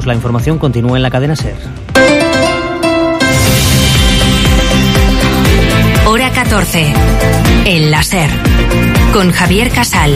La información continúa en la cadena SER. Hora 14. En la SER. Con Javier Casal.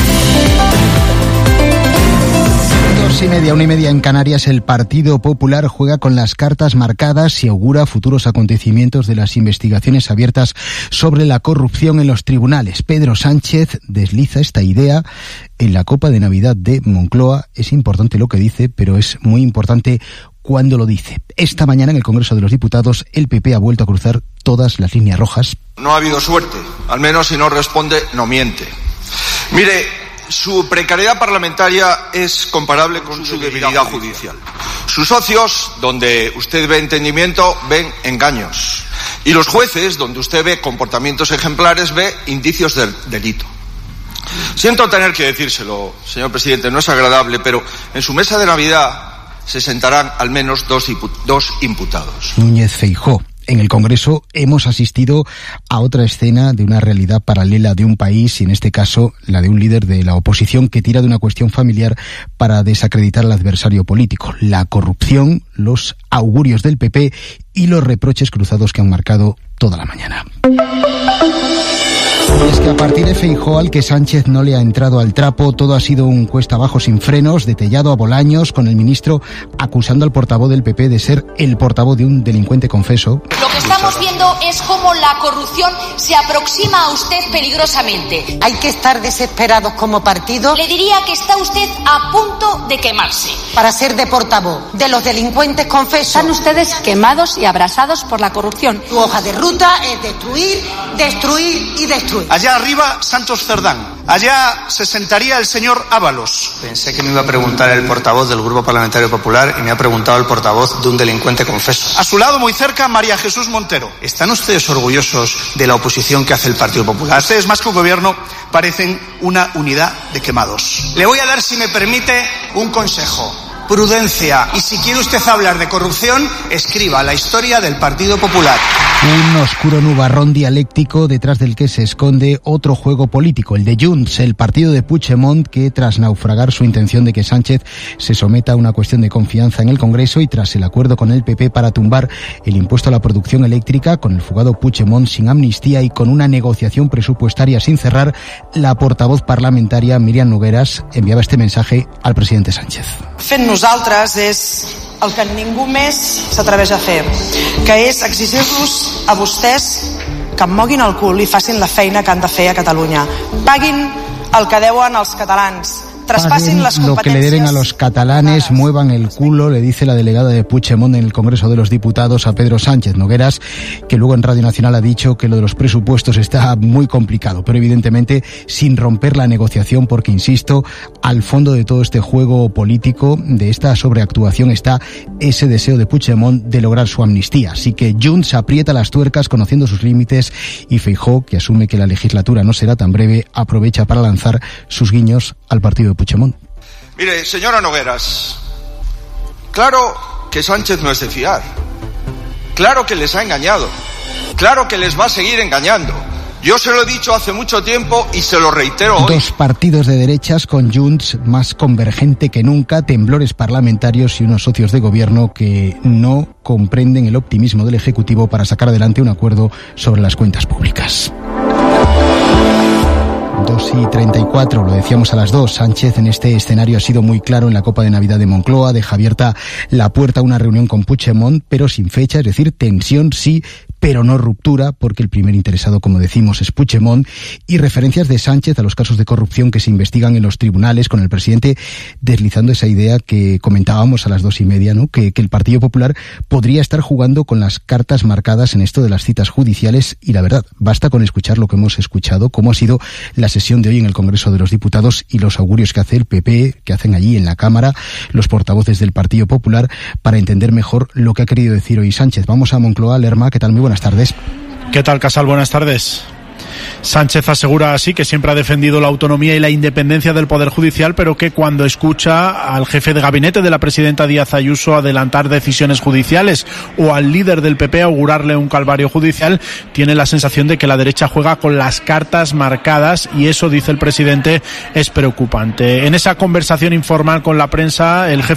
2:30, 1:30 en Canarias. El Partido Popular juega con las cartas marcadas y augura futuros acontecimientos de las investigaciones abiertas sobre la corrupción en los tribunales. Pedro Sánchez desliza esta idea en la Copa de Navidad de Moncloa. Es importante lo que dice, pero es muy importante cuando lo dice. Esta mañana en el Congreso de los Diputados, el PP ha vuelto a cruzar todas las líneas rojas. No ha habido suerte, al menos si no responde, no miente. Mire, su precariedad parlamentaria es comparable con su debilidad judicial. Sus socios, donde usted ve entendimiento, ven engaños. Y los jueces, donde usted ve comportamientos ejemplares, ve indicios del delito. Siento tener que decírselo, señor presidente, no es agradable, pero en su mesa de Navidad se sentarán al menos dos imputados. Núñez Feijóo. En el Congreso hemos asistido a otra escena de una realidad paralela de un país, y en este caso la de un líder de la oposición que tira de una cuestión familiar para desacreditar al adversario político. La corrupción, los augurios del PP y los reproches cruzados que han marcado toda la mañana. Y es que a partir de Feijóo, al que Sánchez no le ha entrado al trapo, todo ha sido un cuesta abajo sin frenos, de Tellado a Bolaños, con el ministro acusando al portavoz del PP de ser el portavoz de un delincuente confeso. Lo que estamos viendo es cómo la corrupción se aproxima a usted peligrosamente. Hay que estar desesperados como partido. Le diría que está usted a punto de quemarse. Para ser de portavoz de los delincuentes confesos. Están ustedes quemados y abrasados por la corrupción. Tu hoja de ruta es destruir, destruir y destruir. Allá arriba, Santos Cerdán. Allá se sentaría el señor Ábalos. Pensé que me iba a preguntar el portavoz del Grupo Parlamentario Popular y me ha preguntado el portavoz de un delincuente confeso. A su lado, muy cerca, María Jesús Montero. ¿Están ustedes orgullosos de la oposición que hace el Partido Popular? Ustedes, más que un gobierno, parecen una unidad de quemados. Le voy a dar, si me permite, un consejo. Prudencia. Y si quiere usted hablar de corrupción, escriba la historia del Partido Popular. Un oscuro nubarrón dialéctico detrás del que se esconde otro juego político, el de Junts, el partido de Puigdemont, que tras naufragar su intención de que Sánchez se someta a una cuestión de confianza en el Congreso y tras el acuerdo con el PP para tumbar el impuesto a la producción eléctrica, con el fugado Puigdemont sin amnistía y con una negociación presupuestaria sin cerrar, la portavoz parlamentaria Míriam Nogueras enviaba este mensaje al presidente Sánchez. Fent nosaltres és el que ningú més s'atreveix a fer, que és exigir-los a vostès que moguin el cul i facin la feina que han de fer a Catalunya. Paguin el que deuen als catalans. Paguen lo que le deben a los catalanes, muevan el culo, le dice la delegada de Puigdemont en el Congreso de los Diputados a Pedro Sánchez. Nogueras, que luego en Radio Nacional ha dicho que lo de los presupuestos está muy complicado, pero evidentemente sin romper la negociación, porque, insisto, al fondo de todo este juego político, de esta sobreactuación, está ese deseo de Puigdemont de lograr su amnistía. Así que Junts aprieta las tuercas conociendo sus límites y Feijóo, que asume que la legislatura no será tan breve, aprovecha para lanzar sus guiños al partido de Puigdemont. Mire, señora Nogueras, claro que Sánchez no es de fiar. Claro que les ha engañado. Claro que les va a seguir engañando. Yo se lo he dicho hace mucho tiempo y se lo reitero hoy. Dos partidos de derechas con Junts más convergente que nunca, temblores parlamentarios y unos socios de gobierno que no comprenden el optimismo del Ejecutivo para sacar adelante un acuerdo sobre las cuentas públicas. 2:34, lo decíamos a las 2. Sánchez en este escenario ha sido muy claro en la Copa de Navidad de Moncloa, deja abierta la puerta a una reunión con Puigdemont, pero sin fecha, es decir, tensión sí, pero no ruptura, porque el primer interesado, como decimos, es Puigdemont, y referencias de Sánchez a los casos de corrupción que se investigan en los tribunales, con el presidente deslizando esa idea que comentábamos a las 2:30, ¿no? Que el Partido Popular podría estar jugando con las cartas marcadas en esto de las citas judiciales, y la verdad, basta con escuchar lo que hemos escuchado, cómo ha sido la sesión de hoy en el Congreso de los Diputados y los augurios que hace el PP, que hacen allí en la Cámara los portavoces del Partido Popular, para entender mejor lo que ha querido decir hoy Sánchez. Vamos a Moncloa. Lerma, ¿qué tal? Muy buenas tardes. ¿Qué tal, Casal? Buenas tardes. Sánchez asegura así que siempre ha defendido la autonomía y la independencia del Poder Judicial, pero que cuando escucha al jefe de gabinete de la presidenta Díaz Ayuso adelantar decisiones judiciales o al líder del PP augurarle un calvario judicial, tiene la sensación de que la derecha juega con las cartas marcadas, y eso, dice el presidente, es preocupante. En esa conversación informal con la prensa, el jefe